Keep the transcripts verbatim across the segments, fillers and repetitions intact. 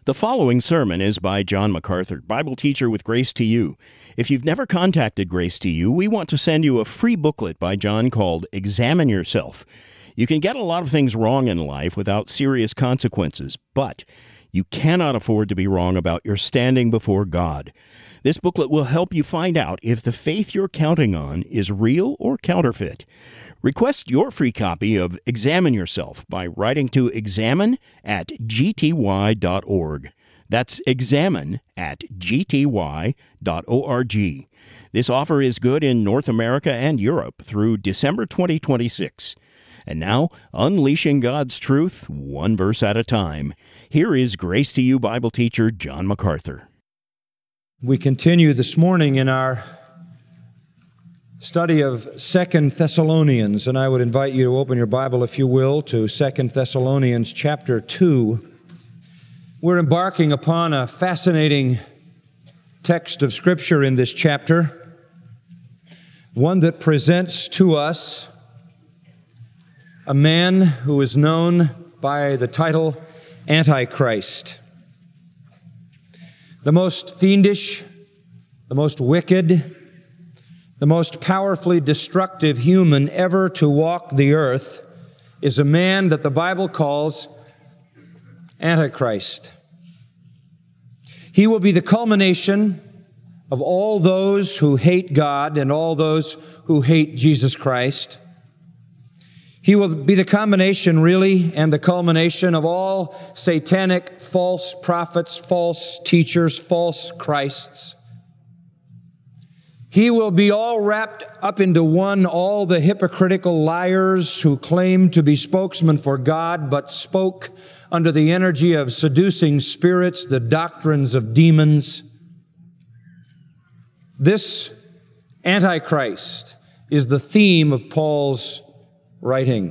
The following sermon is by John MacArthur, Bible teacher with Grace to You. If you've never contacted Grace to You, we want to send you a free booklet by John called Examine Yourself. You can get a lot of things wrong in life without serious consequences, but you cannot afford to be wrong about your standing before God. This booklet will help you find out if the faith you're counting on is real or counterfeit. Request your free copy of Examine Yourself by writing to examine at g t y dot org. That's examine at g t y dot org. This offer is good in North America and Europe through December twenty twenty-six. And now, unleashing God's truth, one verse at a time. Here is Grace to You Bible teacher John MacArthur. We continue this morning in our study of Second Thessalonians, and I would invite you to open your Bible, if you will, to Second Thessalonians chapter two. We're embarking upon a fascinating text of Scripture in this chapter, one that presents to us a man who is known by the title Antichrist. The most fiendish, the most wicked, the most powerfully destructive human ever to walk the earth is a man that the Bible calls Antichrist. He will be the culmination of all those who hate God and all those who hate Jesus Christ. He will be the combination, really, and the culmination of all satanic false prophets, false teachers, false Christs. He will be all wrapped up into one, all the hypocritical liars who claim to be spokesmen for God, but spoke under the energy of seducing spirits, the doctrines of demons. This Antichrist is the theme of Paul's writing.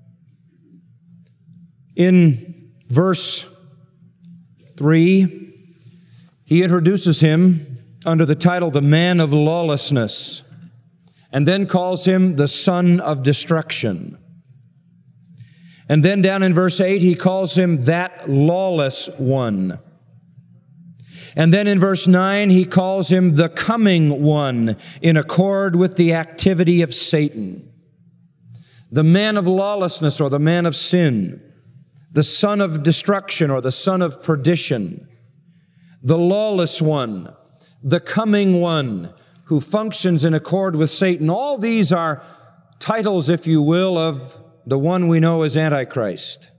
In verse three, he introduces him under the title, the man of lawlessness, and then calls him the son of destruction. And then down in verse eight, he calls him that lawless one. And then in verse nine, he calls him the coming one in accord with the activity of Satan. The man of lawlessness or the man of sin, the son of destruction or the son of perdition, the lawless one, the coming one who functions in accord with Satan. All these are titles, if you will, of the one we know as Antichrist.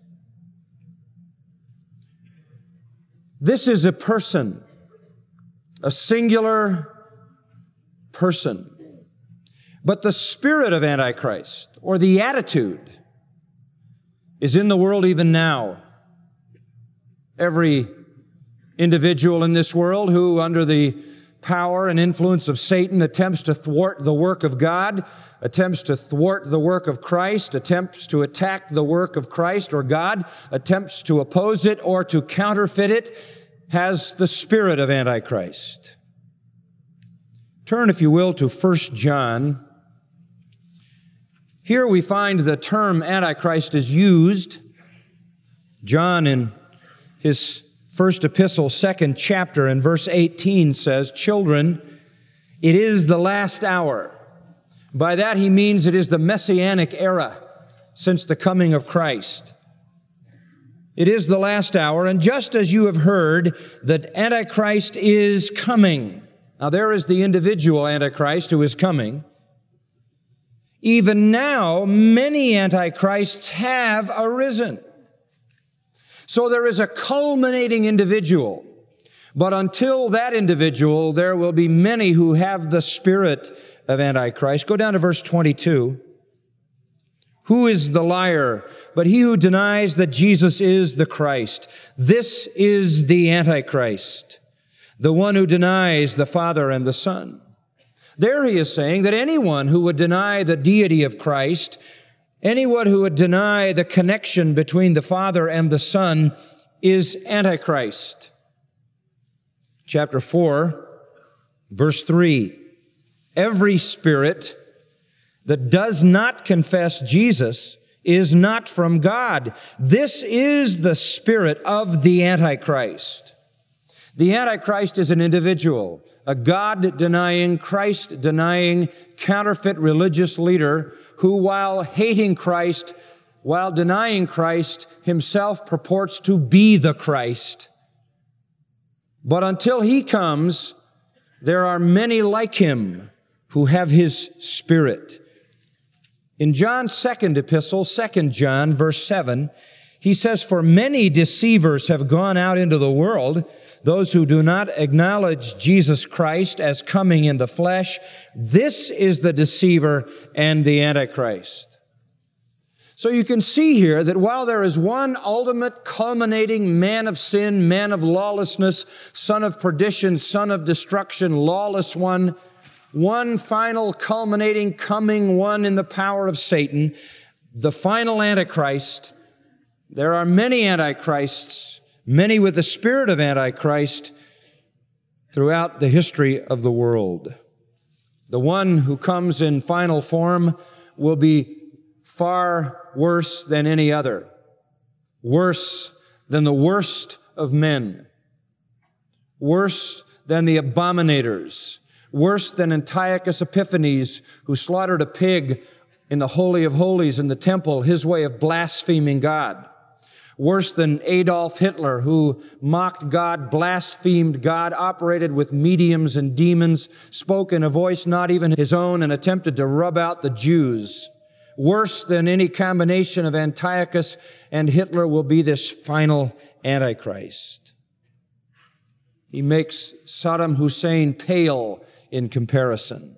This is a person, a singular person. But the spirit of Antichrist, or the attitude, is in the world even now. Every individual in this world who, under the power and influence of Satan, attempts to thwart the work of God, attempts to thwart the work of Christ, attempts to attack the work of Christ or God, attempts to oppose it or to counterfeit it, has the spirit of Antichrist. Turn, if you will, to First John. Here we find the term Antichrist is used. John, in his first epistle, second chapter, in verse eighteen says, "Children, it is the last hour." By that he means it is the messianic era since the coming of Christ. It is the last hour, and just as you have heard that Antichrist is coming. Now there is the individual Antichrist who is coming. Even now, many Antichrists have arisen. So there is a culminating individual. But until that individual, there will be many who have the spirit of Antichrist. Go down to verse twenty-two. Who is the liar but he who denies that Jesus is the Christ? This is the Antichrist, the one who denies the Father and the Son. There he is saying that anyone who would deny the deity of Christ, anyone who would deny the connection between the Father and the Son is Antichrist. Chapter four, verse three. Every spirit that does not confess Jesus is not from God. This is the spirit of the Antichrist. The Antichrist is an individual, a God-denying, Christ-denying, counterfeit religious leader who, while hating Christ, while denying Christ, himself purports to be the Christ. But until he comes, there are many like him who have his spirit. In John's second epistle, Second John, verse seven, he says, "For many deceivers have gone out into the world, those who do not acknowledge Jesus Christ as coming in the flesh. This is the deceiver and the Antichrist." So you can see here that while there is one ultimate culminating man of sin, man of lawlessness, son of perdition, son of destruction, lawless one, one final culminating coming one in the power of Satan, the final Antichrist, there are many Antichrists, many with the spirit of Antichrist throughout the history of the world. The one who comes in final form will be far worse than any other, worse than the worst of men, worse than the abominators, worse than Antiochus Epiphanes, who slaughtered a pig in the Holy of Holies in the temple, his way of blaspheming God. Worse than Adolf Hitler, who mocked God, blasphemed God, operated with mediums and demons, spoke in a voice not even his own, and attempted to rub out the Jews. Worse than any combination of Antiochus and Hitler will be this final Antichrist. He makes Saddam Hussein pale in comparison.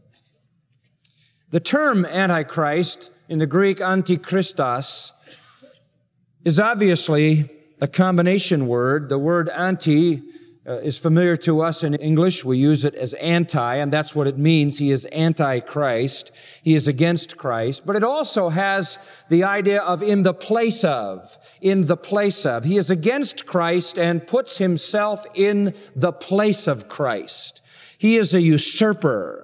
The term Antichrist, in the Greek antichristos, is obviously a combination word. The word anti uh, is familiar to us in English. We use it as anti, and that's what it means. He is anti-Christ. He is against Christ. But it also has the idea of in the place of, in the place of. He is against Christ and puts himself in the place of Christ. He is a usurper.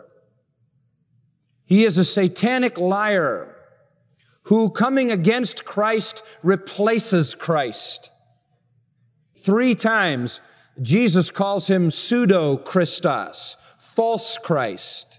He is a satanic liar who, coming against Christ, replaces Christ. Three times, Jesus calls him pseudo-Christos, false Christ.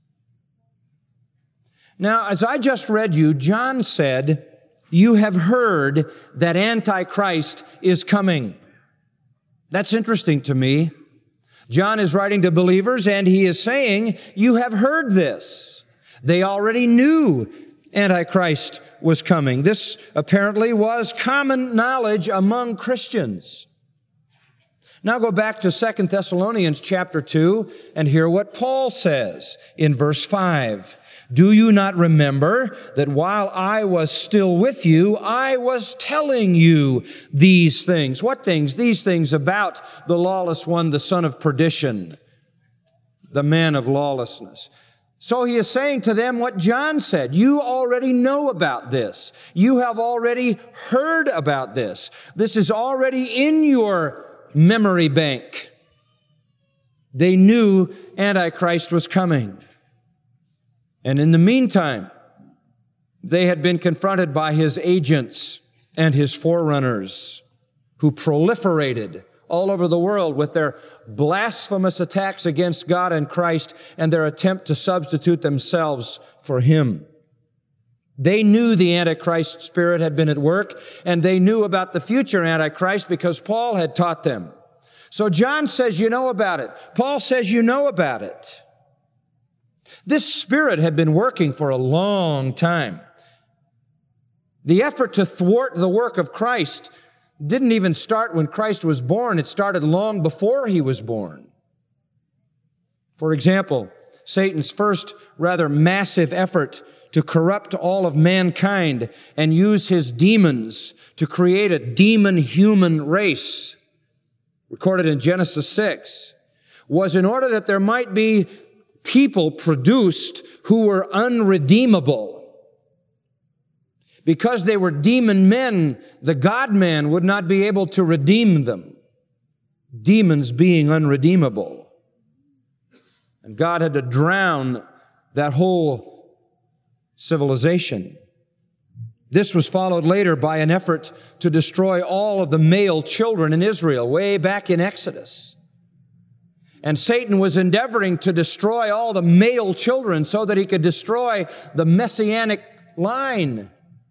Now, as I just read you, John said, "You have heard that Antichrist is coming." That's interesting to me. John is writing to believers, and he is saying, you have heard this. They already knew Antichrist was coming. This apparently was common knowledge among Christians. Now go back to Second Thessalonians chapter two and hear what Paul says in verse five. "Do you not remember that while I was still with you, I was telling you these things?" What things? These things about the lawless one, the son of perdition, the man of lawlessness. So he is saying to them what John said. You already know about this. You have already heard about this. This is already in your memory bank. They knew Antichrist was coming. And in the meantime, they had been confronted by his agents and his forerunners who proliferated all over the world with their blasphemous attacks against God and Christ and their attempt to substitute themselves for him. They knew the Antichrist spirit had been at work, and they knew about the future Antichrist because Paul had taught them. So John says you know about it. Paul says you know about it. This spirit had been working for a long time. The effort to thwart the work of Christ didn't even start when Christ was born. It started long before he was born. For example, Satan's first rather massive effort to corrupt all of mankind and use his demons to create a demon-human race, recorded in Genesis six, was in order that there might be people produced who were unredeemable. Because they were demon men, the God-man would not be able to redeem them. Demons being unredeemable. And God had to drown that whole civilization. This was followed later by an effort to destroy all of the male children in Israel, way back in Exodus. And Satan was endeavoring to destroy all the male children so that he could destroy the messianic line.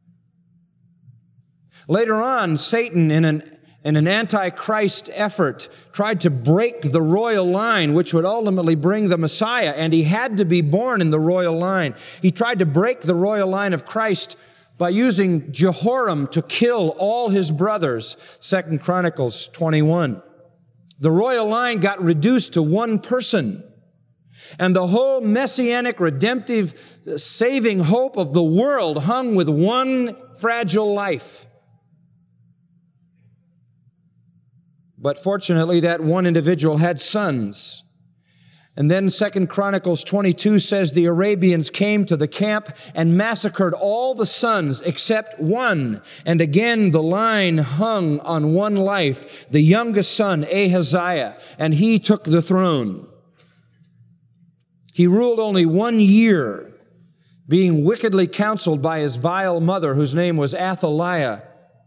Later on, Satan, in an in an antichrist effort, tried to break the royal line, which would ultimately bring the Messiah, and he had to be born in the royal line. He tried to break the royal line of Christ by using Jehoram to kill all his brothers, Second Chronicles twenty-one. The royal line got reduced to one person, and the whole messianic, redemptive, saving hope of the world hung with one fragile life. But fortunately, that one individual had sons. And then Second Chronicles twenty-two says the Arabians came to the camp and massacred all the sons except one. And again, the line hung on one life, the youngest son, Ahaziah, and he took the throne. He ruled only one year, being wickedly counseled by his vile mother, whose name was Athaliah.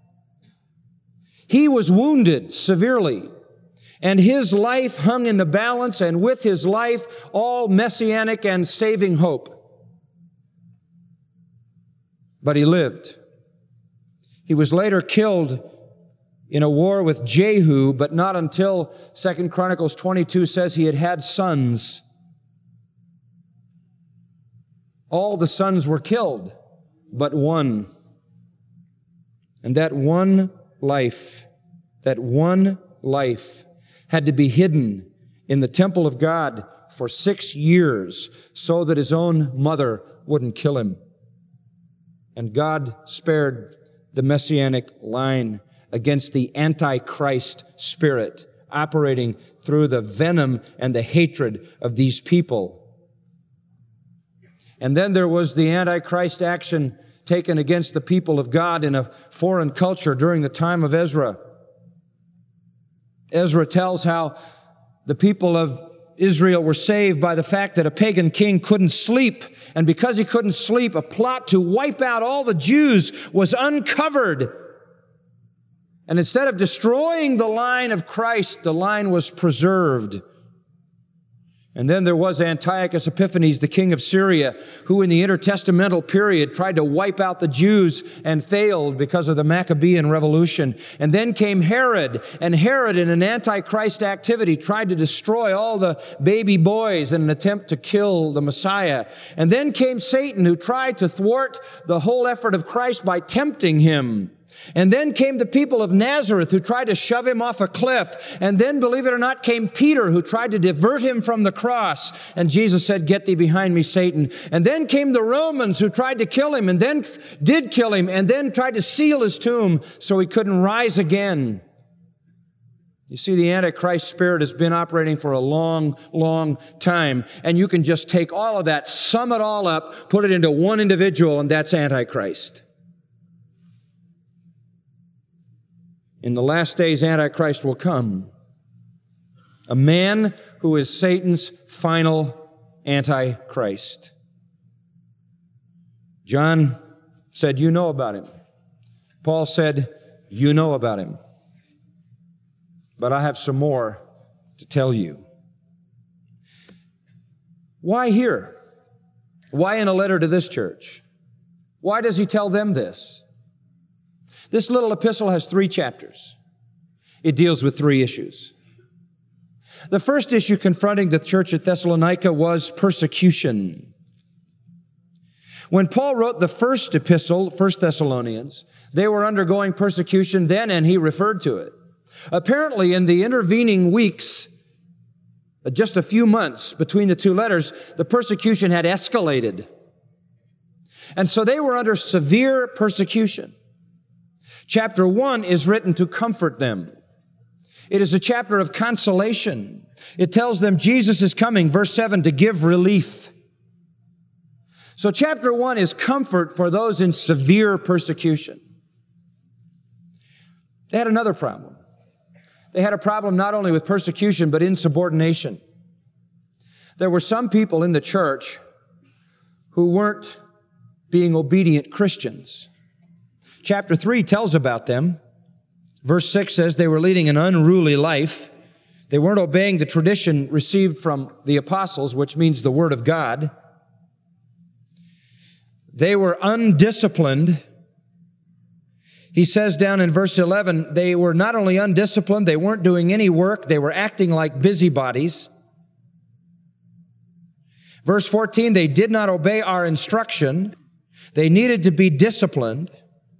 He was wounded severely, and his life hung in the balance, and with his life, all messianic and saving hope. But he lived. He was later killed in a war with Jehu, but not until Second Chronicles twenty-two says he had had sons. All the sons were killed, but one. And that one life, that one life had to be hidden in the temple of God for six years so that his own mother wouldn't kill him. And God spared the messianic line against the Antichrist spirit operating through the venom and the hatred of these people. And then there was the Antichrist action taken against the people of God in a foreign culture during the time of Ezra. Ezra tells how the people of Israel were saved by the fact that a pagan king couldn't sleep. And because he couldn't sleep, a plot to wipe out all the Jews was uncovered. And instead of destroying the line of Christ, the line was preserved. And then there was Antiochus Epiphanes, the king of Syria, who in the intertestamental period tried to wipe out the Jews and failed because of the Maccabean revolution. And then came Herod, and Herod in an antichrist activity tried to destroy all the baby boys in an attempt to kill the Messiah. And then came Satan, who tried to thwart the whole effort of Christ by tempting him. And then came the people of Nazareth who tried to shove him off a cliff. And then, believe it or not, came Peter who tried to divert him from the cross. And Jesus said, "Get thee behind me, Satan." And then came the Romans who tried to kill him and then did kill him and then tried to seal his tomb so he couldn't rise again. You see, the Antichrist spirit has been operating for a long, long time. And you can just take all of that, sum it all up, put it into one individual, and that's Antichrist. In the last days, Antichrist will come. A man who is Satan's final Antichrist. John said, "You know about him." Paul said, "You know about him." But I have some more to tell you. Why here? Why in a letter to this church? Why does he tell them this? This little epistle has three chapters. It deals with three issues. The first issue confronting the church at Thessalonica was persecution. When Paul wrote the first epistle, First Thessalonians, they were undergoing persecution then, and he referred to it. Apparently, in the intervening weeks, just a few months between the two letters, the persecution had escalated. And so they were under severe persecution. Chapter one is written to comfort them. It is a chapter of consolation. It tells them Jesus is coming, verse seven, to give relief. So chapter one is comfort for those in severe persecution. They had another problem. They had a problem not only with persecution, but insubordination. There were some people in the church who weren't being obedient Christians. Chapter three tells about them. Verse six says they were leading an unruly life. They weren't obeying the tradition received from the apostles, which means the Word of God. They were undisciplined. He says down in verse eleven, they were not only undisciplined, they weren't doing any work, they were acting like busybodies. Verse fourteen, they did not obey our instruction. They needed to be disciplined.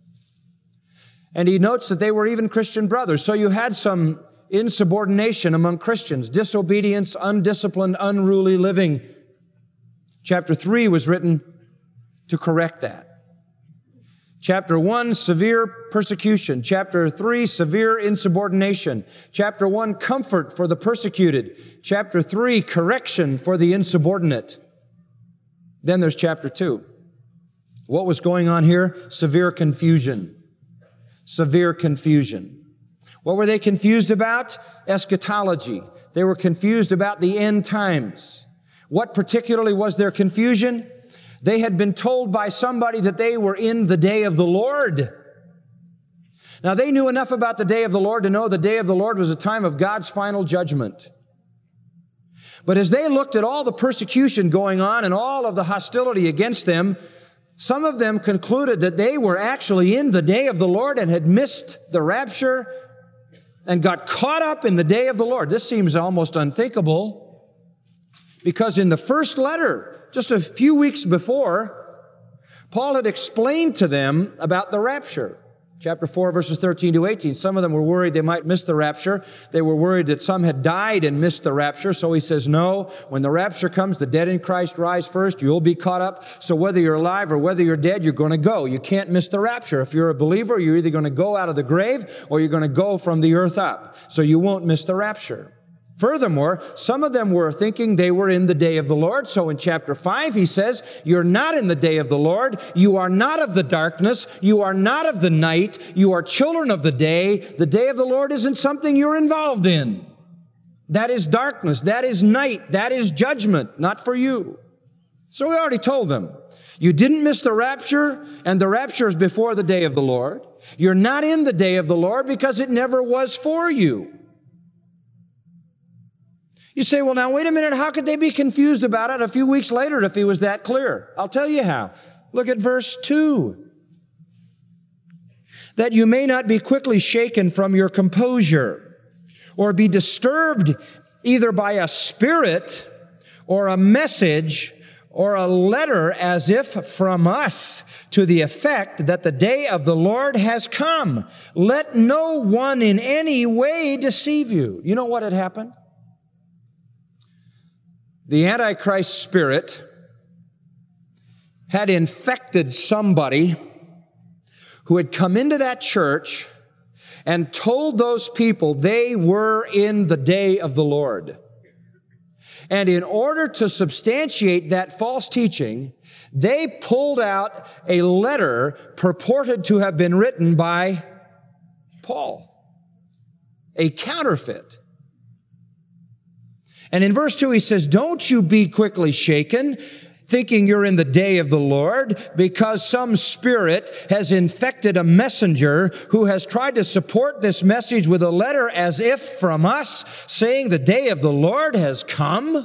And he notes that they were even Christian brothers. So you had some insubordination among Christians, disobedience, undisciplined, unruly living. Chapter three was written to correct that. Chapter one, severe persecution. Chapter three, severe insubordination. Chapter one, comfort for the persecuted. Chapter three, correction for the insubordinate. Then there's chapter two. What was going on here? Severe confusion. Severe confusion. What were they confused about? Eschatology. They were confused about the end times. What particularly was their confusion? They had been told by somebody that they were in the day of the Lord. Now, they knew enough about the day of the Lord to know the day of the Lord was a time of God's final judgment. But as they looked at all the persecution going on and all of the hostility against them, some of them concluded that they were actually in the day of the Lord and had missed the rapture and got caught up in the day of the Lord. This seems almost unthinkable because in the first letter, just a few weeks before, Paul had explained to them about the rapture. Chapter four, verses thirteen to eighteen. Some of them were worried they might miss the rapture. They were worried that some had died and missed the rapture. So he says, no, when the rapture comes, the dead in Christ rise first. You'll be caught up. So whether you're alive or whether you're dead, you're going to go. You can't miss the rapture. If you're a believer, you're either going to go out of the grave or you're going to go from the earth up. So you won't miss the rapture. Furthermore, some of them were thinking they were in the day of the Lord. So in chapter five, he says, you're not in the day of the Lord. You are not of the darkness. You are not of the night. You are children of the day. The day of the Lord isn't something you're involved in. That is darkness. That is night. That is judgment, not for you. So we already told them, you didn't miss the rapture, and the rapture is before the day of the Lord. You're not in the day of the Lord because it never was for you. You say, well, now, wait a minute. How could they be confused about it a few weeks later if he was that clear? I'll tell you how. Look at verse two. That you may not be quickly shaken from your composure or be disturbed either by a spirit or a message or a letter as if from us to the effect that the day of the Lord has come. Let no one in any way deceive you. You know what had happened? The Antichrist spirit had infected somebody who had come into that church and told those people they were in the day of the Lord. And in order to substantiate that false teaching, they pulled out a letter purported to have been written by Paul, a counterfeit. And in verse two, he says, don't you be quickly shaken, thinking you're in the day of the Lord, because some spirit has infected a messenger who has tried to support this message with a letter as if from us, saying the day of the Lord has come.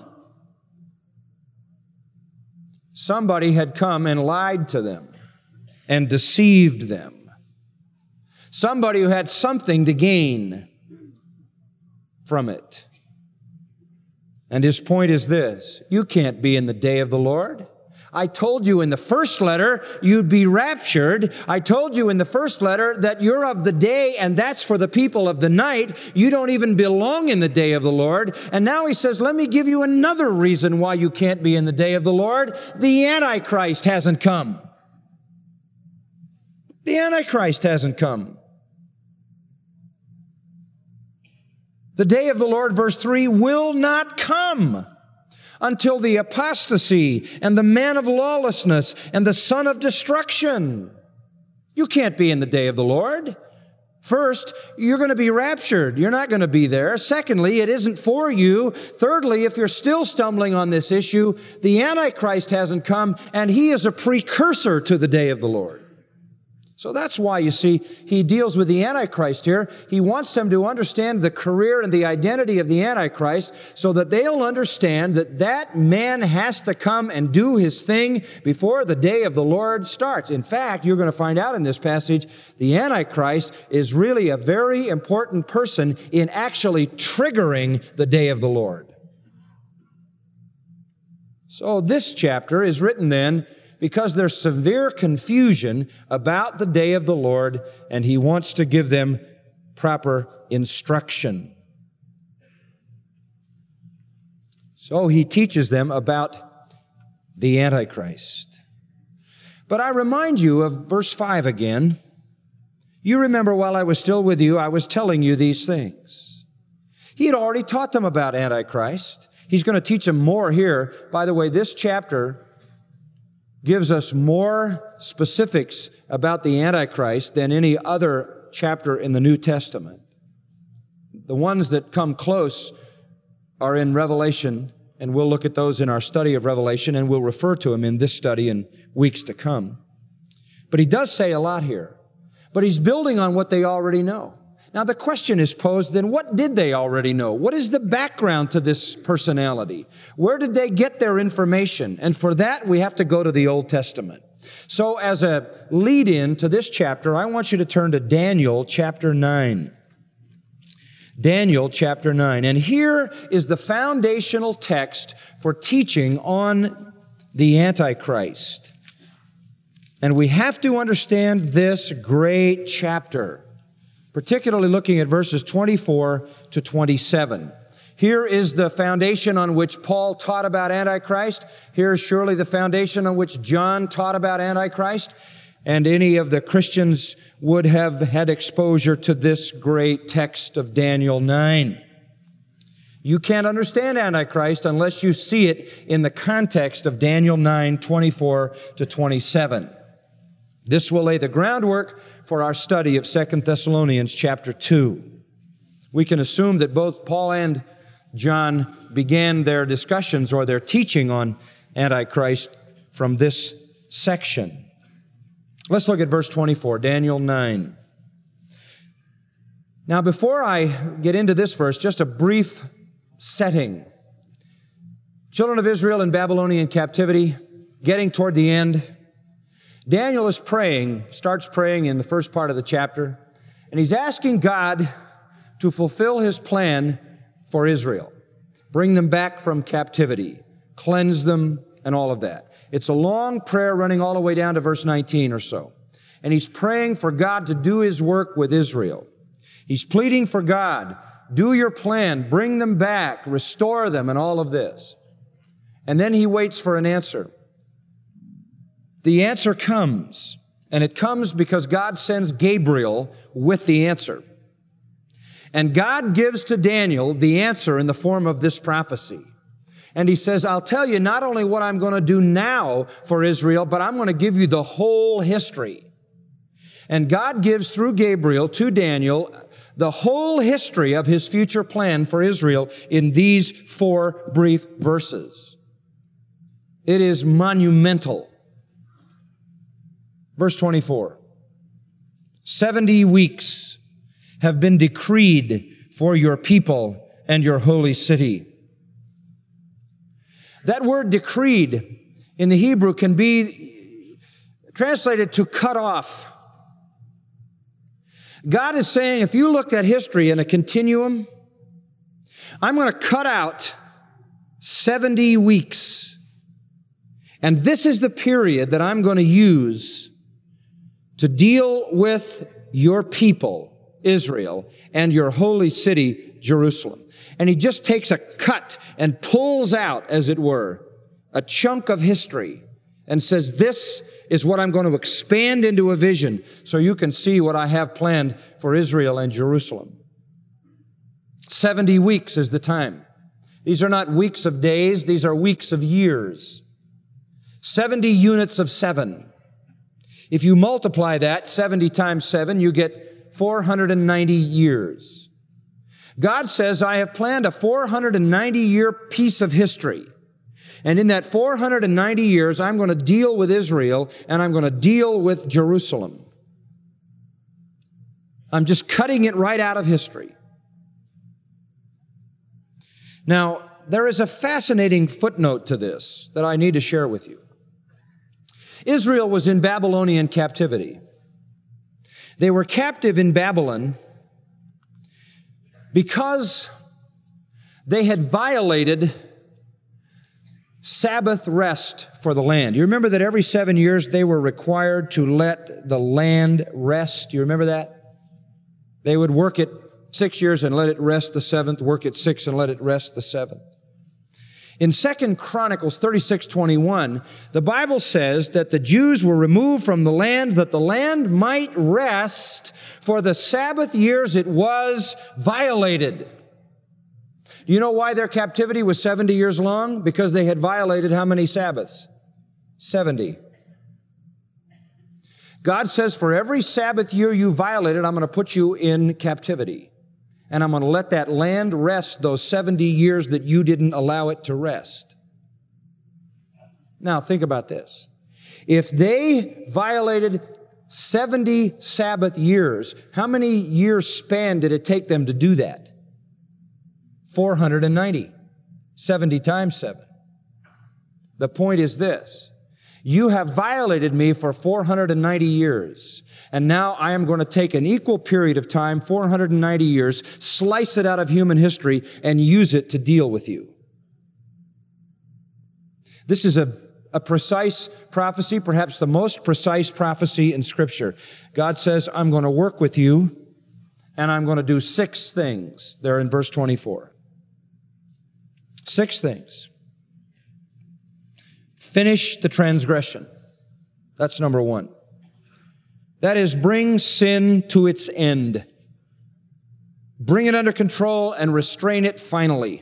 Somebody had come and lied to them and deceived them. Somebody who had something to gain from it. And his point is this: you can't be in the day of the Lord. I told you in the first letter you'd be raptured. I told you in the first letter that you're of the day and that's for the people of the night. You don't even belong in the day of the Lord. And now he says, let me give you another reason why you can't be in the day of the Lord. The Antichrist hasn't come. The Antichrist hasn't come. The day of the Lord, verse three, will not come until the apostasy and the man of lawlessness and the son of destruction. You can't be in the day of the Lord. First, you're going to be raptured. You're not going to be there. Secondly, it isn't for you. Thirdly, if you're still stumbling on this issue, the Antichrist hasn't come, and he is a precursor to the day of the Lord. So that's why, you see, he deals with the Antichrist here. He wants them to understand the career and the identity of the Antichrist so that they'll understand that that man has to come and do his thing before the day of the Lord starts. In fact, you're going to find out in this passage, the Antichrist is really a very important person in actually triggering the day of the Lord. So this chapter is written then because there's severe confusion about the day of the Lord, and he wants to give them proper instruction. So he teaches them about the Antichrist. But I remind you of verse five again. You remember while I was still with you, I was telling you these things. He had already taught them about Antichrist. He's going to teach them more here. By the way, this chapter gives us more specifics about the Antichrist than any other chapter in the New Testament. The ones that come close are in Revelation, and we'll look at those in our study of Revelation, and we'll refer to them in this study in weeks to come. But he does say a lot here. But he's building on what they already know. Now the question is posed, then what did they already know? What is the background to this personality? Where did they get their information? And for that, we have to go to the Old Testament. So as a lead-in to this chapter, I want you to turn to Daniel chapter nine. Daniel chapter nine. And here is the foundational text for teaching on the Antichrist. And we have to understand this great chapter, particularly looking at verses twenty-four to twenty-seven. Here is the foundation on which Paul taught about Antichrist. Here is surely the foundation on which John taught about Antichrist. And any of the Christians would have had exposure to this great text of Daniel nine. You can't understand Antichrist unless you see it in the context of Daniel nine, twenty-four to twenty-seven. This will lay the groundwork for our study of Second Thessalonians chapter two. We can assume that both Paul and John began their discussions or their teaching on Antichrist from this section. Let's look at verse twenty-four, Daniel nine. Now, before I get into this verse, just a brief setting. Children of Israel in Babylonian captivity, getting toward the end. Daniel is praying, starts praying in the first part of the chapter, and he's asking God to fulfill his plan for Israel. Bring them back from captivity, cleanse them, and all of that. It's a long prayer running all the way down to verse nineteen or so. And he's praying for God to do his work with Israel. He's pleading for God, do your plan, bring them back, restore them, and all of this. And then he waits for an answer. The answer comes, and it comes because God sends Gabriel with the answer. And God gives to Daniel the answer in the form of this prophecy. And he says, I'll tell you not only what I'm going to do now for Israel, but I'm going to give you the whole history. And God gives through Gabriel to Daniel the whole history of his future plan for Israel in these four brief verses. It is monumental. Verse twenty-four, seventy weeks have been decreed for your people and your holy city. That word decreed in the Hebrew can be translated to cut off. God is saying, if you looked at history in a continuum, I'm going to cut out seventy weeks. And this is the period that I'm going to use to deal with your people, Israel, and your holy city, Jerusalem. And he just takes a cut and pulls out, as it were, a chunk of history and says, this is what I'm going to expand into a vision so you can see what I have planned for Israel and Jerusalem. seventy weeks is the time. These are not weeks of days. These are weeks of years. seventy units of seven. If you multiply that, seventy times seven, you get four hundred ninety years. God says, I have planned a four hundred ninety year piece of history. And in that four hundred ninety years, I'm going to deal with Israel and I'm going to deal with Jerusalem. I'm just cutting it right out of history. Now, there is a fascinating footnote to this that I need to share with you. Israel was in Babylonian captivity. They were captive in Babylon because they had violated Sabbath rest for the land. You remember that every seven years they were required to let the land rest? Do you remember that? They would work it six years and let it rest the seventh, work it six and let it rest the seventh. In Second Chronicles thirty-six twenty-one, the Bible says that the Jews were removed from the land that the land might rest, for the Sabbath years it was violated. Do you know why their captivity was seventy years long? Because they had violated how many Sabbaths? seventy. God says, for every Sabbath year you violated, I'm going to put you in captivity. And I'm going to let that land rest those seventy years that you didn't allow it to rest. Now, think about this. If they violated seventy Sabbath years, how many years span did it take them to do that? four hundred ninety. seventy times seven. The point is this. You have violated me for four hundred ninety years. And now I am going to take an equal period of time, four hundred ninety years, slice it out of human history, and use it to deal with you. This is a, a precise prophecy, perhaps the most precise prophecy in Scripture. God says, I'm going to work with you, and I'm going to do six things. There in verse twenty-four. Six things. Finish the transgression. That's number one. That is, bring sin to its end. Bring it under control and restrain it finally.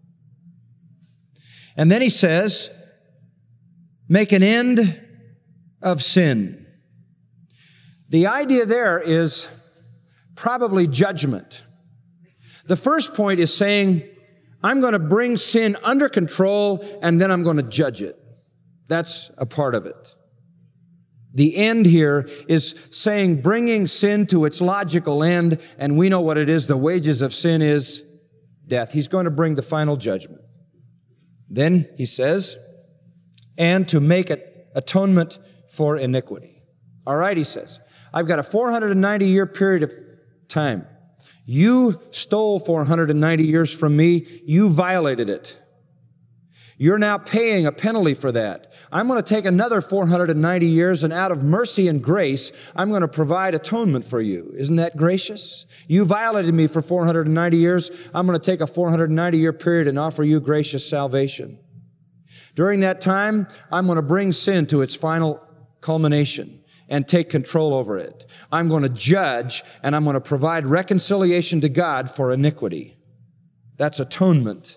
And then he says, make an end of sin. The idea there is probably judgment. The first point is saying, I'm going to bring sin under control and then I'm going to judge it. That's a part of it. The end here is saying bringing sin to its logical end, and we know what it is. The wages of sin is death. He's going to bring the final judgment. Then he says, and to make atonement for iniquity. All right, he says, I've got a four hundred ninety year period of time. You stole four hundred ninety years from me. You violated it. You're now paying a penalty for that. I'm going to take another four hundred ninety years, and out of mercy and grace, I'm going to provide atonement for you. Isn't that gracious? You violated me for four hundred ninety years. I'm going to take a four hundred ninety year period and offer you gracious salvation. During that time, I'm going to bring sin to its final culmination and take control over it. I'm going to judge, and I'm going to provide reconciliation to God for iniquity. That's atonement.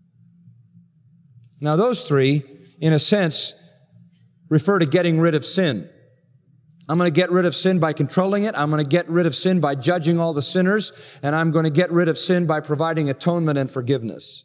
Now, those three, in a sense, refer to getting rid of sin. I'm going to get rid of sin by controlling it. I'm going to get rid of sin by judging all the sinners. And I'm going to get rid of sin by providing atonement and forgiveness.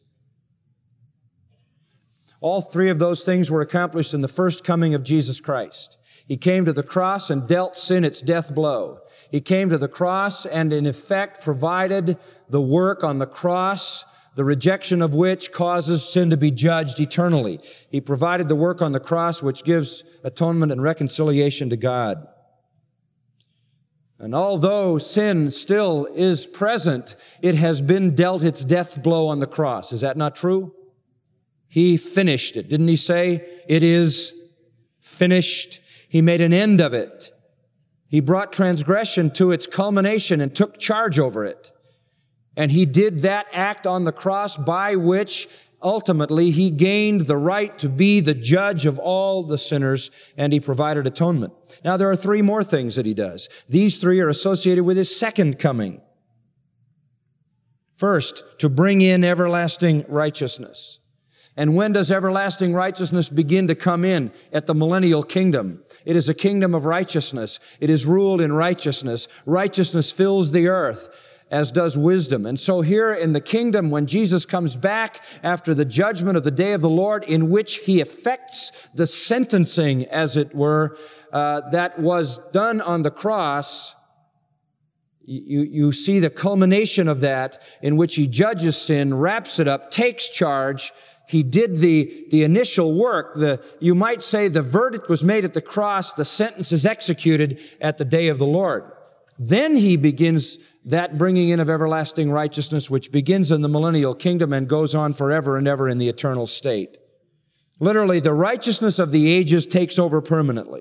All three of those things were accomplished in the first coming of Jesus Christ. He came to the cross and dealt sin its death blow. He came to the cross and, in effect, provided the work on the cross, the rejection of which causes sin to be judged eternally. He provided the work on the cross which gives atonement and reconciliation to God. And although sin still is present, it has been dealt its death blow on the cross. Is that not true? He finished it. Didn't he say, it is finished? He made an end of it. He brought transgression to its culmination and took charge over it. And he did that act on the cross by which ultimately he gained the right to be the judge of all the sinners, and he provided atonement. Now there are three more things that he does. These three are associated with his second coming. First, to bring in everlasting righteousness. And when does everlasting righteousness begin to come in? At the millennial kingdom. It is a kingdom of righteousness. It is ruled in righteousness. Righteousness fills the earth, as does wisdom. And so here in the kingdom, when Jesus comes back after the judgment of the day of the Lord, in which he effects the sentencing, as it were, uh, that was done on the cross, You, you see the culmination of that in which he judges sin, wraps it up, takes charge. He did the, the initial work. The, you might say the verdict was made at the cross. The sentence is executed at the day of the Lord. Then he begins that bringing in of everlasting righteousness, which begins in the millennial kingdom and goes on forever and ever in the eternal state. Literally, the righteousness of the ages takes over permanently.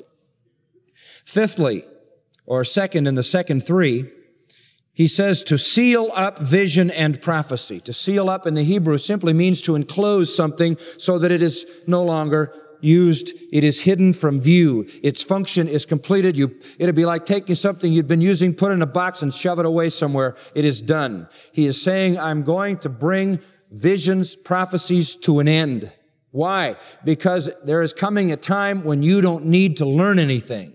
Fifthly, or second in the second three, he says to seal up vision and prophecy. To seal up in the Hebrew simply means to enclose something so that it is no longer used. It is hidden from view. Its function is completed. You, it'd be like taking something you'd been using, put it in a box and shove it away somewhere. It is done. He is saying, I'm going to bring visions, prophecies to an end. Why? Because there is coming a time when you don't need to learn anything.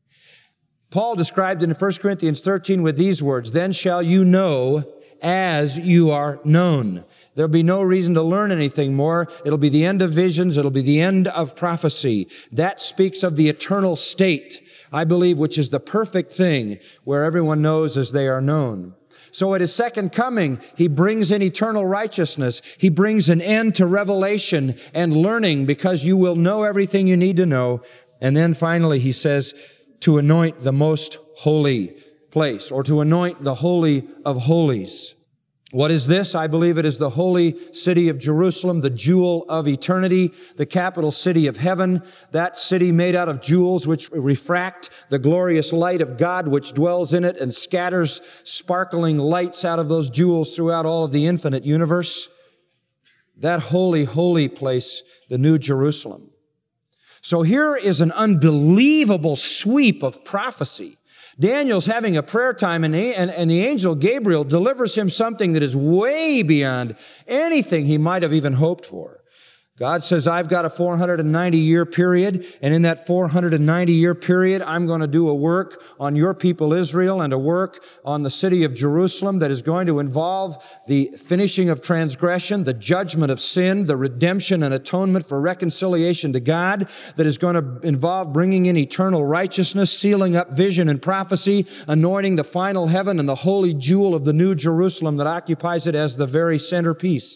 Paul described in First Corinthians thirteen with these words, then shall you know as you are known. There'll be no reason to learn anything more. It'll be the end of visions. It'll be the end of prophecy. That speaks of the eternal state, I believe, which is the perfect thing where everyone knows as they are known. So at his second coming, he brings in eternal righteousness. He brings an end to revelation and learning because you will know everything you need to know. And then finally, he says, to anoint the most holy place, or to anoint the Holy of Holies. What is this? I believe it is the holy city of Jerusalem, the jewel of eternity, the capital city of heaven, that city made out of jewels which refract the glorious light of God which dwells in it and scatters sparkling lights out of those jewels throughout all of the infinite universe. That holy, holy place, the New Jerusalem. So here is an unbelievable sweep of prophecy. Daniel's having a prayer time and, and, and the angel Gabriel delivers him something that is way beyond anything he might have even hoped for. God says, I've got a four hundred ninety year period, and in that four hundred ninety year period, I'm going to do a work on your people Israel and a work on the city of Jerusalem that is going to involve the finishing of transgression, the judgment of sin, the redemption and atonement for reconciliation to God, that is going to involve bringing in eternal righteousness, sealing up vision and prophecy, anointing the final heaven and the holy jewel of the New Jerusalem that occupies it as the very centerpiece.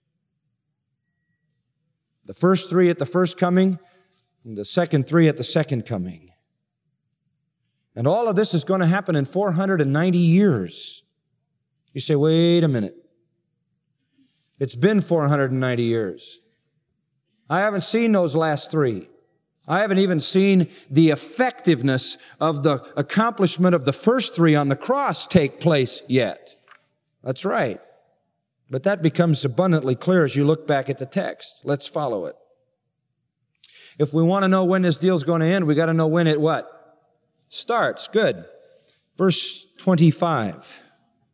The first three at the first coming, and the second three at the second coming. And all of this is going to happen in four hundred ninety years. You say, wait a minute. It's been four hundred ninety years. I haven't seen those last three. I haven't even seen the effectiveness of the accomplishment of the first three on the cross take place yet. That's right. But that becomes abundantly clear as you look back at the text. Let's follow it. If we want to know when this deal's going to end, we got to know when it what? Starts. Good. Verse twenty-five.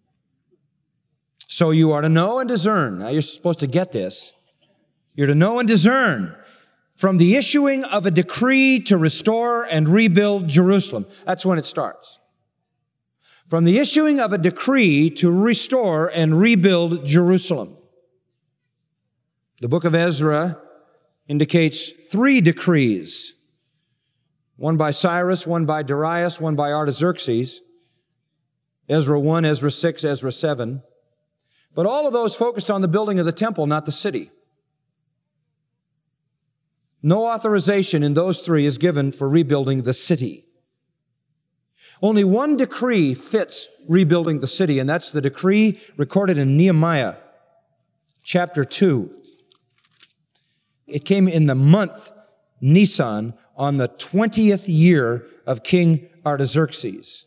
So you are to know and discern. Now you're supposed to get this. You're to know and discern from the issuing of a decree to restore and rebuild Jerusalem. That's when it starts. From the issuing of a decree to restore and rebuild Jerusalem. The book of Ezra indicates three decrees. One by Cyrus, one by Darius, one by Artaxerxes. Ezra one, Ezra six, Ezra seven. But all of those focused on the building of the temple, not the city. No authorization in those three is given for rebuilding the city. Only one decree fits rebuilding the city, and that's the decree recorded in Nehemiah chapter two. It came in the month Nisan on the twentieth year of King Artaxerxes.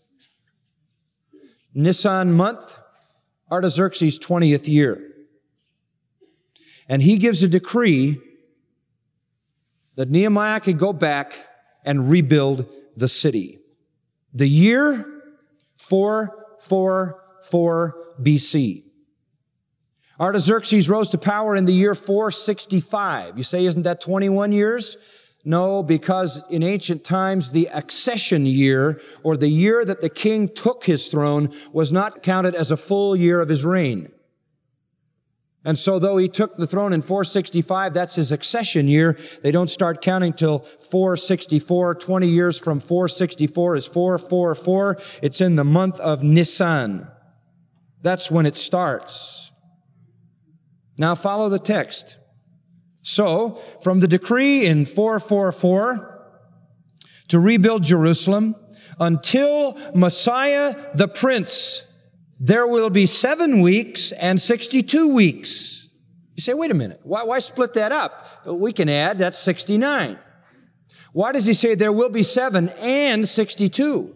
Nisan month, Artaxerxes' twentieth year. And he gives a decree that Nehemiah can go back and rebuild the city. The year, four forty-four B C. Artaxerxes rose to power in the year four sixty-five. You say, isn't that twenty-one years? No, because in ancient times, the accession year, or the year that the king took his throne, was not counted as a full year of his reign. And so though he took the throne in four sixty-five, that's his accession year. They don't start counting till four sixty-four. twenty years from four sixty-four is four four four. It's in the month of Nisan. That's when it starts. Now follow the text. So, from the decree in four forty-four to rebuild Jerusalem until Messiah the Prince, there will be seven weeks and sixty-two weeks. You say, wait a minute, why, why split that up? We can add, that's sixty-nine. Why does he say there will be seven and sixty-two?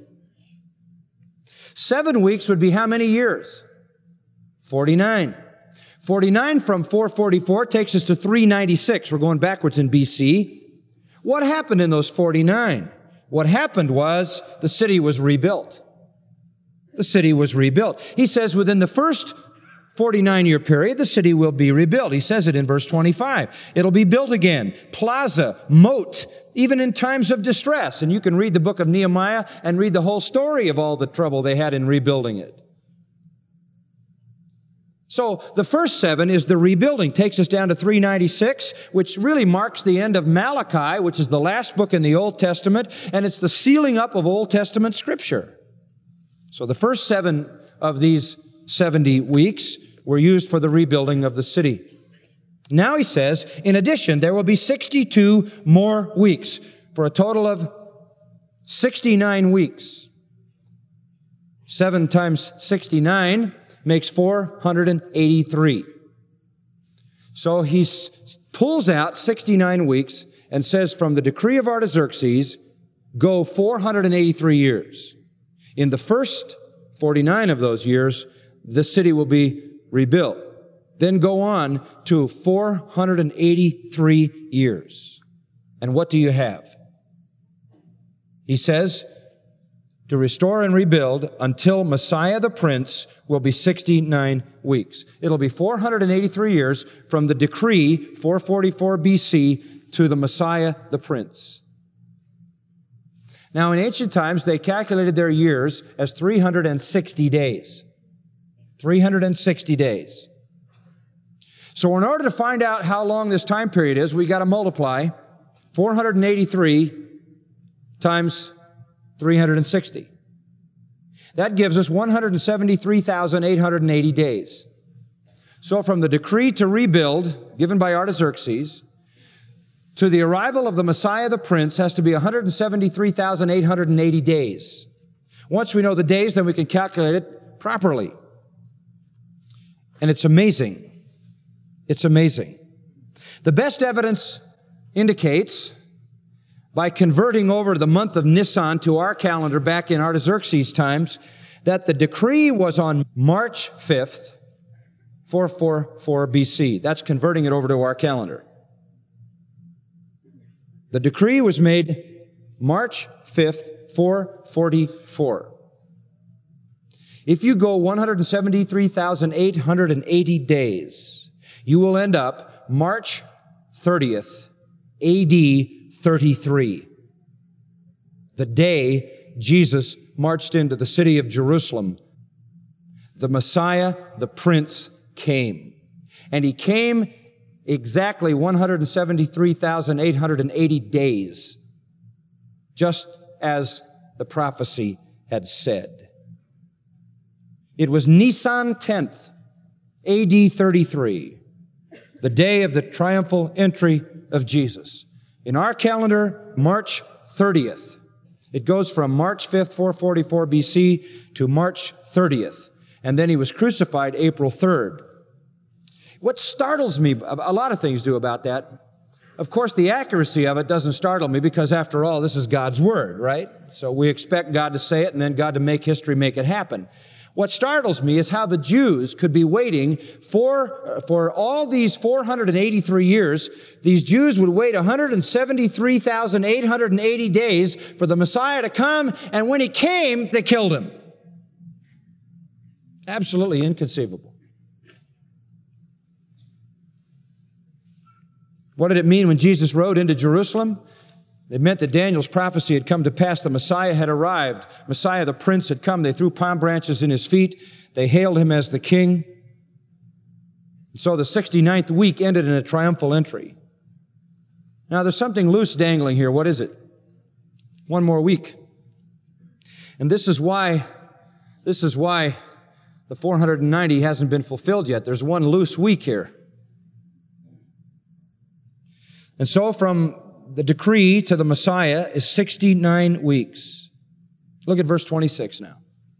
Seven weeks would be how many years? forty-nine. forty-nine from four forty-four takes us to three ninety-six. We're going backwards in B C. What happened in those forty-nine? What happened was the city was rebuilt. The city was rebuilt. He says within the first forty-nine year period, the city will be rebuilt. He says it in verse twenty-five. It'll be built again. Plaza, moat, even in times of distress. And you can read the book of Nehemiah and read the whole story of all the trouble they had in rebuilding it. So the first seven is the rebuilding, takes us down to three ninety-six, which really marks the end of Malachi, which is the last book in the Old Testament, and it's the sealing up of Old Testament Scripture. So the first seven of these seventy weeks were used for the rebuilding of the city. Now he says, in addition, there will be sixty-two more weeks for a total of sixty-nine weeks. Seven times sixty-nine makes four hundred eighty-three. So he s- pulls out sixty-nine weeks and says from the decree of Artaxerxes, go four hundred eighty-three years. In the first forty-nine of those years, the city will be rebuilt. Then go on to four hundred eighty-three years. And what do you have? He says, to restore and rebuild until Messiah the Prince will be sixty-nine weeks. It'll be four hundred eighty-three years from the decree, four forty-four B C, to the Messiah the Prince. Now, in ancient times, they calculated their years as three hundred sixty days. three hundred sixty days. So in order to find out how long this time period is, we got to multiply four hundred eighty-three times three hundred sixty. That gives us one hundred seventy-three thousand eight hundred eighty days. So from the decree to rebuild, given by Artaxerxes, to the arrival of the Messiah the Prince has to be one hundred seventy-three thousand eight hundred eighty days. Once we know the days, then we can calculate it properly. And it's amazing. It's amazing. The best evidence indicates, by converting over the month of Nisan to our calendar back in Artaxerxes' times, that the decree was on March fifth, four forty-four B C. That's converting it over to our calendar. The decree was made March fifth, four forty-four. If you go one hundred seventy-three thousand eight hundred eighty days, you will end up March thirtieth, A D thirty-three. The day Jesus marched into the city of Jerusalem, the Messiah, the Prince, came. And he came exactly one hundred seventy-three thousand eight hundred eighty days, just as the prophecy had said. It was Nisan tenth, A D thirty-three, the day of the triumphal entry of Jesus. In our calendar, March thirtieth. It goes from March fifth, four forty-four B C to March thirtieth. And then he was crucified April third. What startles me, a lot of things do about that. Of course, the accuracy of it doesn't startle me because, after all, this is God's Word, right? So we expect God to say it and then God to make history make it happen. What startles me is how the Jews could be waiting for, for all these four hundred eighty-three years. These Jews would wait one hundred seventy-three thousand eight hundred eighty days for the Messiah to come, and when he came, they killed him. Absolutely inconceivable. What did it mean when Jesus rode into Jerusalem? It meant that Daniel's prophecy had come to pass. The Messiah had arrived. Messiah, the Prince, had come. They threw palm branches in his feet. They hailed him as the King. So the sixty-ninth week ended in a triumphal entry. Now there's something loose dangling here. What is it? One more week. And this is why, this is why the four hundred ninety hasn't been fulfilled yet. There's one loose week here. And so from the decree to the Messiah is sixty-nine weeks. Look at verse twenty-six now.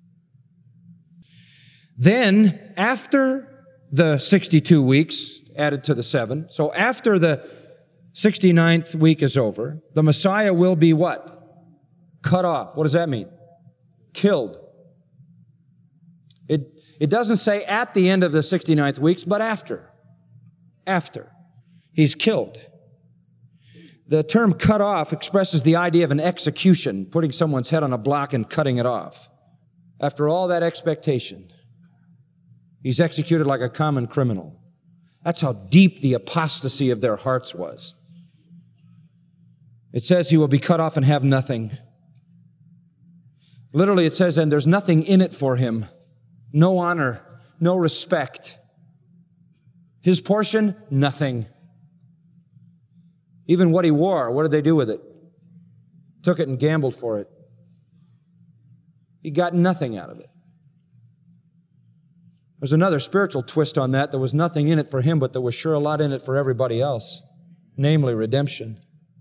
Then, after the sixty-two weeks added to the seven, so after the sixty-ninth week is over, the Messiah will be what? Cut off. What does that mean? Killed. It, it doesn't say at the end of the sixty-ninth weeks, but after. After. He's killed. The term cut off expresses the idea of an execution, putting someone's head on a block and cutting it off. After all that expectation, he's executed like a common criminal. That's how deep the apostasy of their hearts was. It says he will be cut off and have nothing. Literally, it says, and there's nothing in it for him. No honor, no respect. His portion, nothing. Even what he wore, what did they do with it? Took it and gambled for it. He got nothing out of it. There's another spiritual twist on that. There was nothing in it for him, but there was sure a lot in it for everybody else, namely redemption.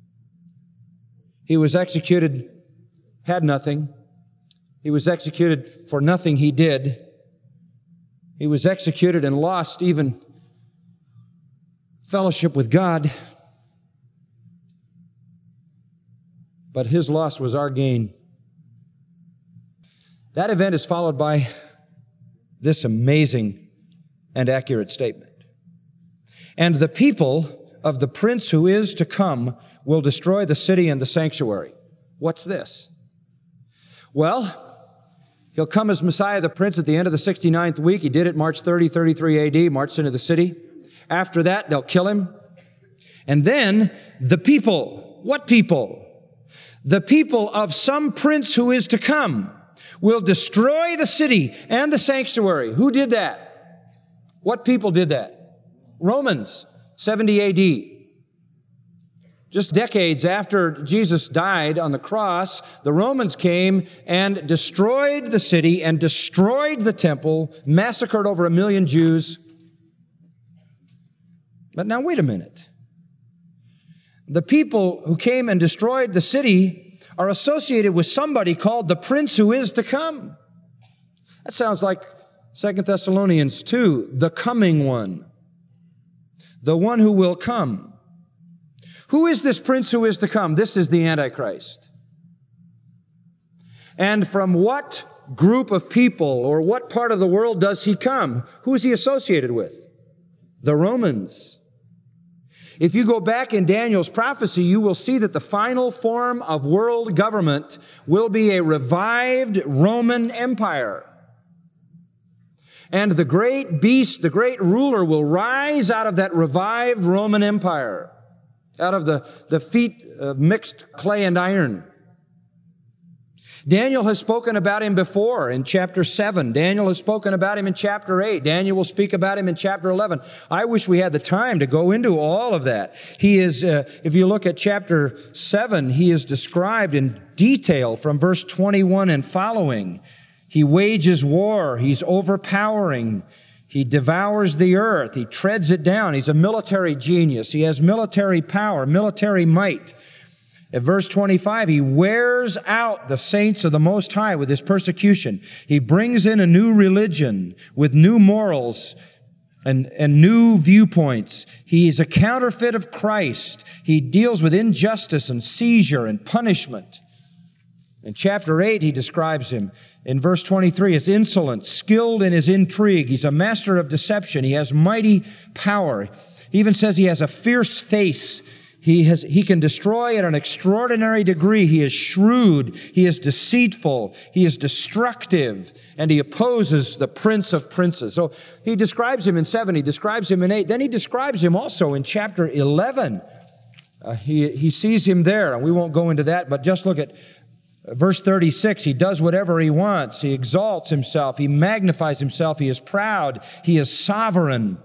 He was executed, had nothing. He was executed for nothing he did. He was executed and lost even fellowship with God. But his loss was our gain. That event is followed by this amazing and accurate statement. And the people of the prince who is to come will destroy the city and the sanctuary. What's this? Well, he'll come as Messiah the Prince at the end of the sixty-ninth week. He did it March thirtieth, thirty-three A D, marched into the city. After that, they'll kill him. And then the people, what people? The people of some prince who is to come will destroy the city and the sanctuary. Who did that? What people did that? Romans, seventy A D. Just decades after Jesus died on the cross, the Romans came and destroyed the city and destroyed the temple, massacred over a million Jews. But now wait a minute. The people who came and destroyed the city are associated with somebody called the Prince who is to come. That sounds like Second Thessalonians two, the coming one, the one who will come. Who is this Prince who is to come? This is the Antichrist. And from what group of people or what part of the world does he come? Who is he associated with? The Romans. If you go back in Daniel's prophecy, you will see that the final form of world government will be a revived Roman Empire. And the great beast, the great ruler, will rise out of that revived Roman Empire, out of the, the feet of mixed clay and iron. Daniel has spoken about him before in chapter seven. Daniel has spoken about him in chapter eight. Daniel will speak about him in chapter eleven. I wish we had the time to go into all of that. He is, uh, if you look at chapter seven, he is described in detail from verse twenty-one and following. He wages war. He's overpowering. He devours the earth. He treads it down. He's a military genius. He has military power, military might. At verse twenty-five, he wears out the saints of the Most High with his persecution. He brings in a new religion with new morals and, and new viewpoints. He is a counterfeit of Christ. He deals with injustice and seizure and punishment. In chapter eight, he describes him in verse twenty-three as insolent, skilled in his intrigue. He's a master of deception. He has mighty power. He even says he has a fierce face. He has, he can destroy at an extraordinary degree. He is shrewd. He is deceitful. He is destructive. And he opposes the Prince of Princes. So he describes him in seven. He describes him in eight. Then he describes him also in chapter eleven. Uh, he, he sees him there, and we won't go into that, but just look at verse thirty-six. He does whatever he wants. He exalts himself. He magnifies himself. He is proud. He is sovereign.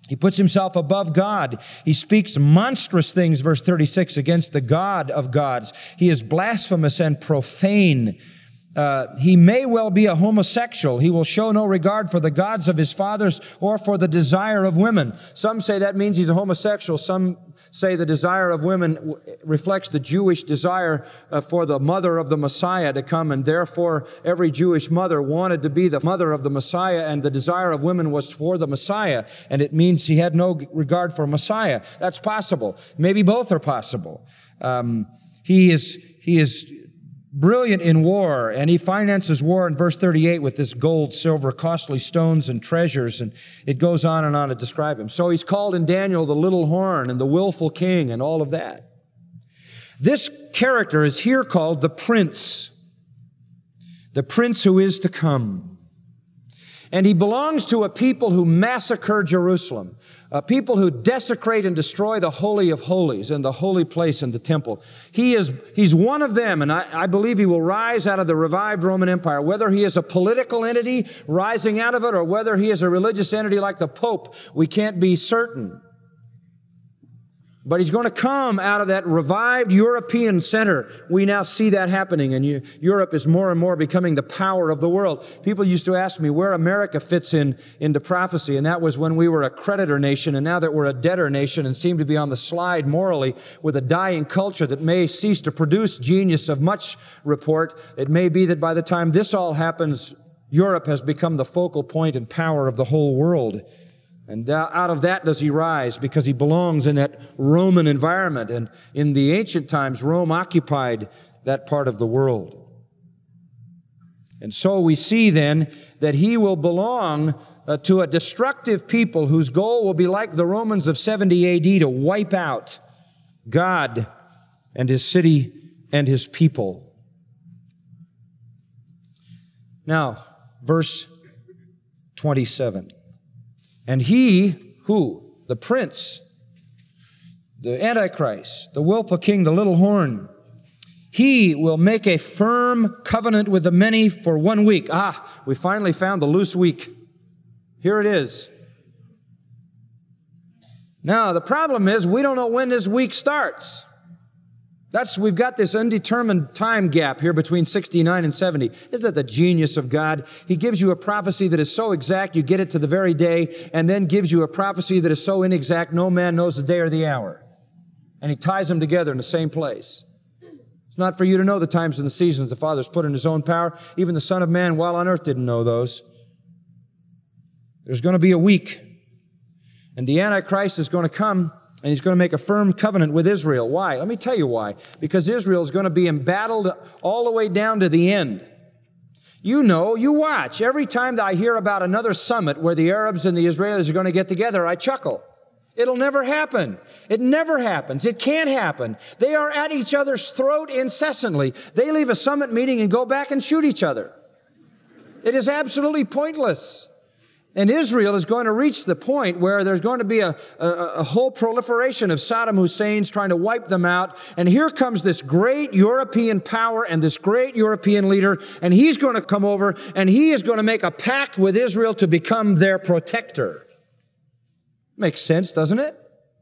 He puts himself above God. He speaks monstrous things, verse thirty-six, against the God of gods. He is blasphemous and profane. Uh, he may well be a homosexual. He will show no regard for the gods of his fathers or for the desire of women. Some say that means he's a homosexual. Some say the desire of women reflects the Jewish desire uh, for the mother of the Messiah to come, and therefore every Jewish mother wanted to be the mother of the Messiah, and the desire of women was for the Messiah, and it means he had no regard for Messiah. That's possible. Maybe both are possible. Um, he is, he is brilliant in war, and he finances war in verse thirty-eight with this gold, silver, costly stones and treasures, and it goes on and on to describe him. So he's called in Daniel the little horn and the willful king and all of that. This character is here called the prince, the prince who is to come. And he belongs to a people who massacre Jerusalem, a people who desecrate and destroy the Holy of Holies and the holy place in the temple. He is, he's one of them, and I, I believe he will rise out of the revived Roman Empire. Whether he is a political entity rising out of it or whether he is a religious entity like the Pope, we can't be certain. But he's going to come out of that revived European center. We now see that happening, and you, Europe is more and more becoming the power of the world. People used to ask me where America fits in into prophecy, and that was when we were a creditor nation, and now that we're a debtor nation and seem to be on the slide morally with a dying culture that may cease to produce genius of much report. It may be that by the time this all happens, Europe has become the focal point and power of the whole world. And out of that does he rise, because he belongs in that Roman environment. And in the ancient times, Rome occupied that part of the world. And so we see then that he will belong uh, to a destructive people whose goal will be like the Romans of seventy A D, to wipe out God and his city and his people. Now, verse twenty-seven. And he, who? The prince, the Antichrist, the willful king, the little horn, he will make a firm covenant with the many for one week. Ah, we finally found the loose week. Here it is. Now, the problem is we don't know when this week starts. That's, we've got this undetermined time gap here between sixty-nine and seventy. Isn't that the genius of God? He gives you a prophecy that is so exact, you get it to the very day, and then gives you a prophecy that is so inexact, no man knows the day or the hour. And he ties them together in the same place. It's not for you to know the times and the seasons the Father's put in his own power. Even the Son of Man, while on earth, didn't know those. There's going to be a week, and the Antichrist is going to come, and he's going to make a firm covenant with Israel. Why? Let me tell you why. Because Israel is going to be embattled all the way down to the end. You know, you watch. Every time that I hear about another summit where the Arabs and the Israelis are going to get together, I chuckle. It'll never happen. It never happens. It can't happen. They are at each other's throat incessantly. They leave a summit meeting and go back and shoot each other. It is absolutely pointless. And Israel is going to reach the point where there's going to be a, a, a whole proliferation of Saddam Hussein's trying to wipe them out. And here comes this great European power and this great European leader, and he's going to come over and he is going to make a pact with Israel to become their protector. Makes sense, doesn't it?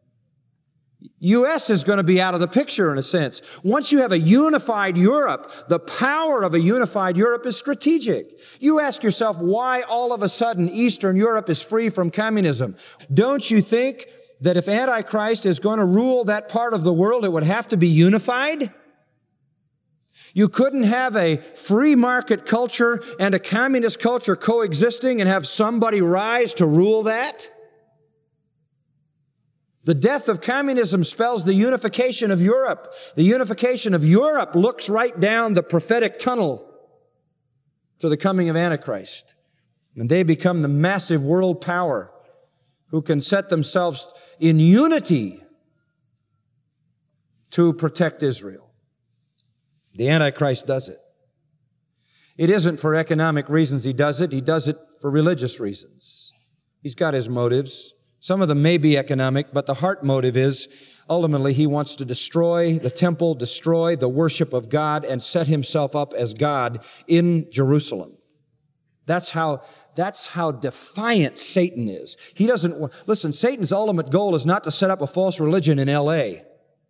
U S is going to be out of the picture in a sense. Once you have a unified Europe, the power of a unified Europe is strategic. You ask yourself why all of a sudden Eastern Europe is free from communism. Don't you think that if Antichrist is going to rule that part of the world, it would have to be unified? You couldn't have a free market culture and a communist culture coexisting and have somebody rise to rule that? The death of communism spells the unification of Europe. The unification of Europe looks right down the prophetic tunnel to the coming of Antichrist. And they become the massive world power who can set themselves in unity to protect Israel. The Antichrist does it. It isn't for economic reasons he does it. He does it for religious reasons. He's got his motives. Some of them may be economic, but the heart motive is ultimately he wants to destroy the temple, destroy the worship of God, and set himself up as God in Jerusalem. That's how, That's how defiant Satan is. He doesn't want, listen, Satan's ultimate goal is not to set up a false religion in L A.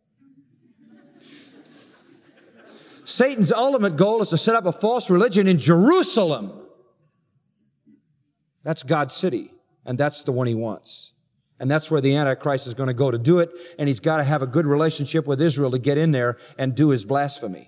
Satan's ultimate goal is to set up a false religion in Jerusalem. That's God's city, and that's the one he wants. And that's where the Antichrist is going to go to do it, and he's got to have a good relationship with Israel to get in there and do his blasphemy.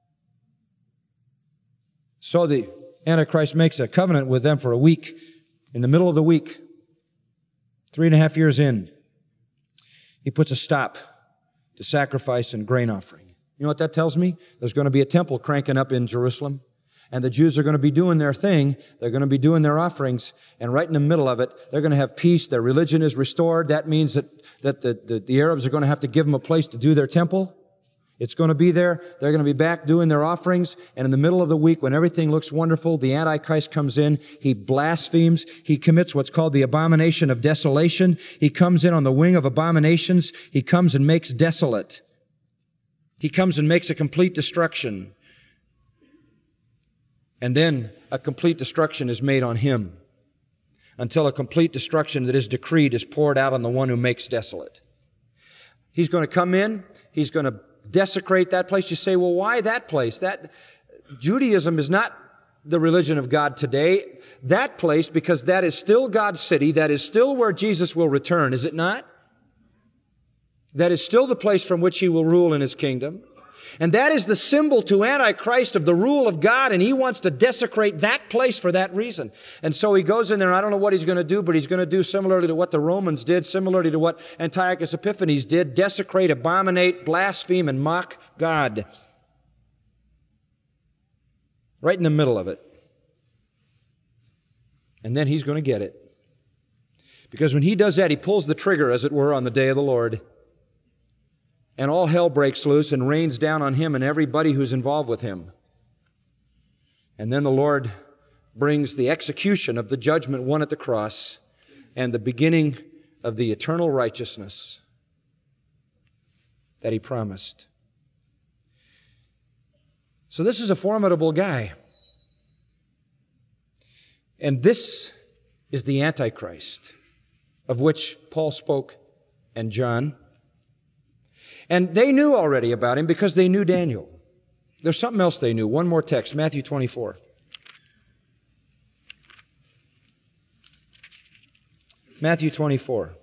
So the Antichrist makes a covenant with them for a week. In the middle of the week, three and a half years in, he puts a stop to sacrifice and grain offering. You know what that tells me? There's going to be a temple cranking up in Jerusalem, and the Jews are going to be doing their thing. They're going to be doing their offerings, and right in the middle of it, they're going to have peace. Their religion is restored. That means that, that the, the, the Arabs are going to have to give them a place to do their temple. It's going to be there. They're going to be back doing their offerings. And in the middle of the week, when everything looks wonderful, the Antichrist comes in. He blasphemes. He commits what's called the abomination of desolation. He comes in on the wing of abominations. He comes and makes desolate. He comes and makes a complete destruction. And then a complete destruction is made on him until a complete destruction that is decreed is poured out on the one who makes desolate. He's going to come in. He's going to desecrate that place. You say, well, why that place? That Judaism is not the religion of God today. That place, because that is still God's city. That is still where Jesus will return, is it not? That is still the place from which he will rule in his kingdom. And that is the symbol to Antichrist of the rule of God, and he wants to desecrate that place for that reason. And so he goes in there, and I don't know what he's going to do, but he's going to do similarly to what the Romans did, similarly to what Antiochus Epiphanes did, desecrate, abominate, blaspheme, and mock God. Right in the middle of it. And then he's going to get it. Because when he does that, he pulls the trigger, as it were, on the day of the Lord. And all hell breaks loose and rains down on him and everybody who's involved with him. And then the Lord brings the execution of the judgment won at the cross and the beginning of the eternal righteousness that he promised. So this is a formidable guy. And this is the Antichrist, of which Paul spoke and John. And they knew already about him because they knew Daniel. There's something else they knew. One more text, Matthew twenty-four. Matthew twenty-four.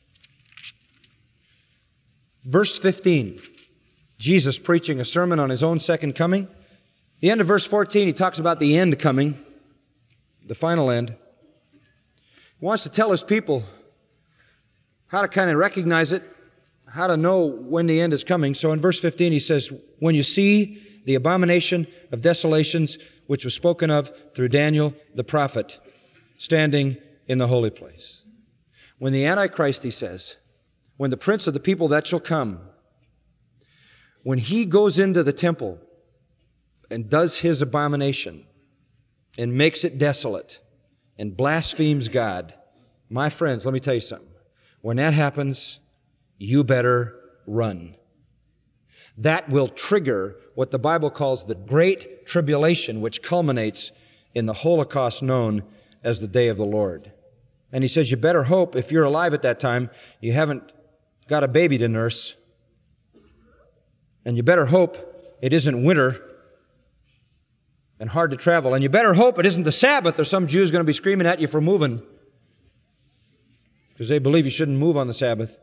Verse fifteen. Jesus preaching a sermon on his own second coming. The end of verse fourteen, he talks about the end coming, the final end. He wants to tell his people how to kind of recognize it, how to know when the end is coming. So in verse fifteen, he says, when you see the abomination of desolations, which was spoken of through Daniel the prophet, standing in the holy place. When the Antichrist, he says, when the prince of the people that shall come, when he goes into the temple and does his abomination and makes it desolate and blasphemes God, my friends, let me tell you something. When that happens, you better run. That will trigger what the Bible calls the Great Tribulation, which culminates in the Holocaust known as the Day of the Lord. And he says, you better hope, if you're alive at that time, you haven't got a baby to nurse. And you better hope it isn't winter and hard to travel. And you better hope it isn't the Sabbath, or some Jew's going to be screaming at you for moving, because they believe you shouldn't move on the Sabbath.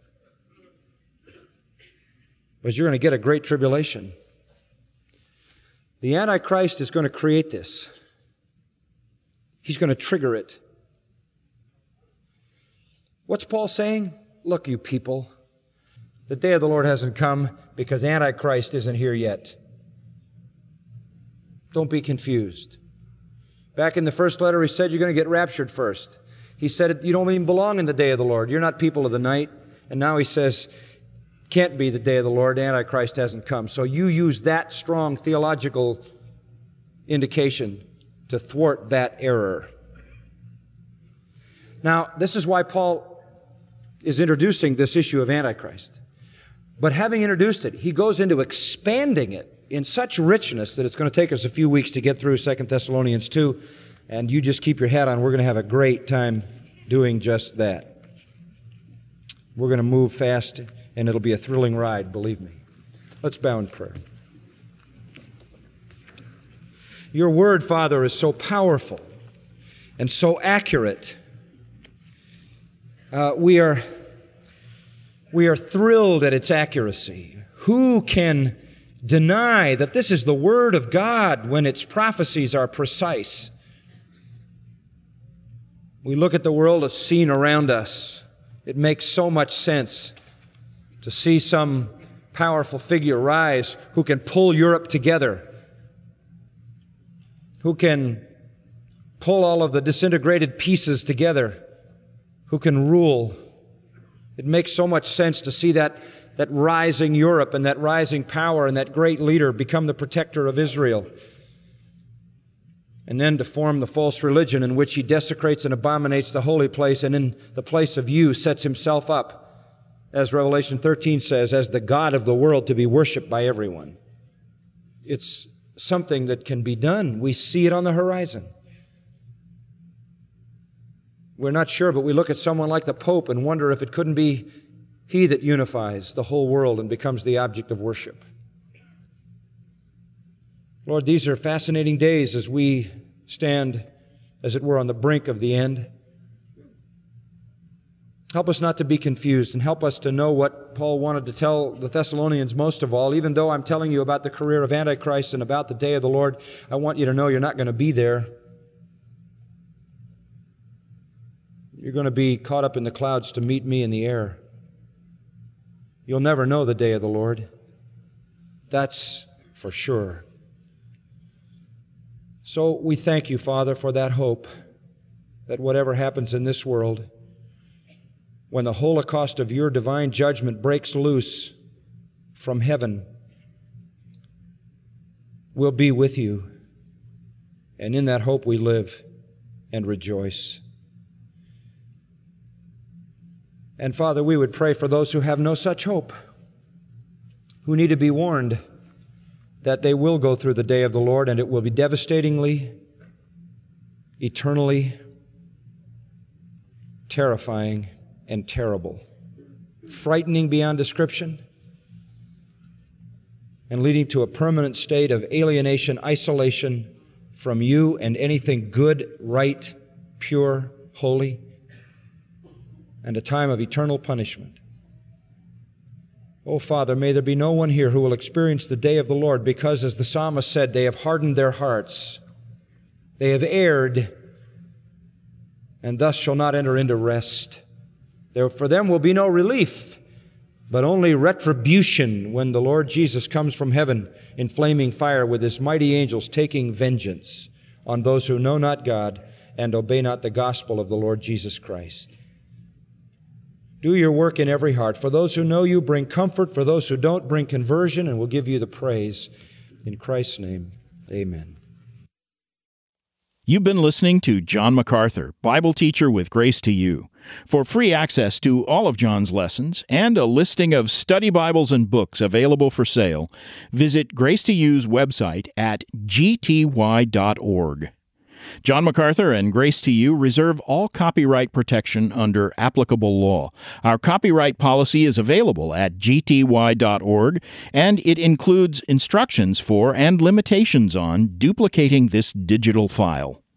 But you're going to get a great tribulation. The Antichrist is going to create this. He's going to trigger it. What's Paul saying? Look, you people, the day of the Lord hasn't come because Antichrist isn't here yet. Don't be confused. Back in the first letter, he said you're going to get raptured first. He said you don't even belong in the day of the Lord. You're not people of the night. And now he says, can't be the day of the Lord. Antichrist hasn't come. So you use that strong theological indication to thwart that error. Now, this is why Paul is introducing this issue of Antichrist. But having introduced it, he goes into expanding it in such richness that it's going to take us a few weeks to get through Second Thessalonians two And you just keep your head on. We're going to have a great time doing just that. We're going to move fast, and it'll be a thrilling ride, believe me. Let's bow in prayer. Your word, Father, is so powerful and so accurate. Uh, we are, we are thrilled at its accuracy. Who can deny that this is the Word of God when its prophecies are precise? We look at the world as seen around us. It makes so much sense to see some powerful figure rise who can pull Europe together, who can pull all of the disintegrated pieces together, who can rule. It makes so much sense to see that, that rising Europe and that rising power and that great leader become the protector of Israel. And then to form the false religion in which he desecrates and abominates the holy place, and in the place of you sets himself up, as Revelation thirteen says, as the God of the world to be worshiped by everyone. It's something that can be done. We see it on the horizon. We're not sure, but we look at someone like the Pope and wonder if it couldn't be he that unifies the whole world and becomes the object of worship. Lord, these are fascinating days as we stand, as it were, on the brink of the end. Help us not to be confused, and help us to know what Paul wanted to tell the Thessalonians most of all. Even though I'm telling you about the career of Antichrist and about the day of the Lord, I want you to know you're not going to be there. You're going to be caught up in the clouds to meet me in the air. You'll never know the day of the Lord. That's for sure. So we thank you, Father, for that hope that whatever happens in this world, when the holocaust of your divine judgment breaks loose from heaven, we'll be with you. And in that hope we live and rejoice. And Father, we would pray for those who have no such hope, who need to be warned that they will go through the day of the Lord, and it will be devastatingly, eternally terrifying and terrible, frightening beyond description, and leading to a permanent state of alienation, isolation from you and anything good, right, pure, holy, and a time of eternal punishment. Oh, Father, may there be no one here who will experience the day of the Lord because, as the psalmist said, they have hardened their hearts. They have erred, and thus shall not enter into rest. There for them will be no relief, but only retribution when the Lord Jesus comes from heaven in flaming fire with his mighty angels taking vengeance on those who know not God and obey not the gospel of the Lord Jesus Christ. Do your work in every heart. For those who know you, bring comfort. For those who don't, bring conversion, and we'll give you the praise. In Christ's name, amen. You've been listening to John MacArthur, Bible teacher with Grace to You. For free access to all of John's lessons and a listing of study Bibles and books available for sale, visit Grace to You's website at g t y dot org. John MacArthur and Grace to You reserve all copyright protection under applicable law. Our copyright policy is available at g t y dot org, and it includes instructions for and limitations on duplicating this digital file.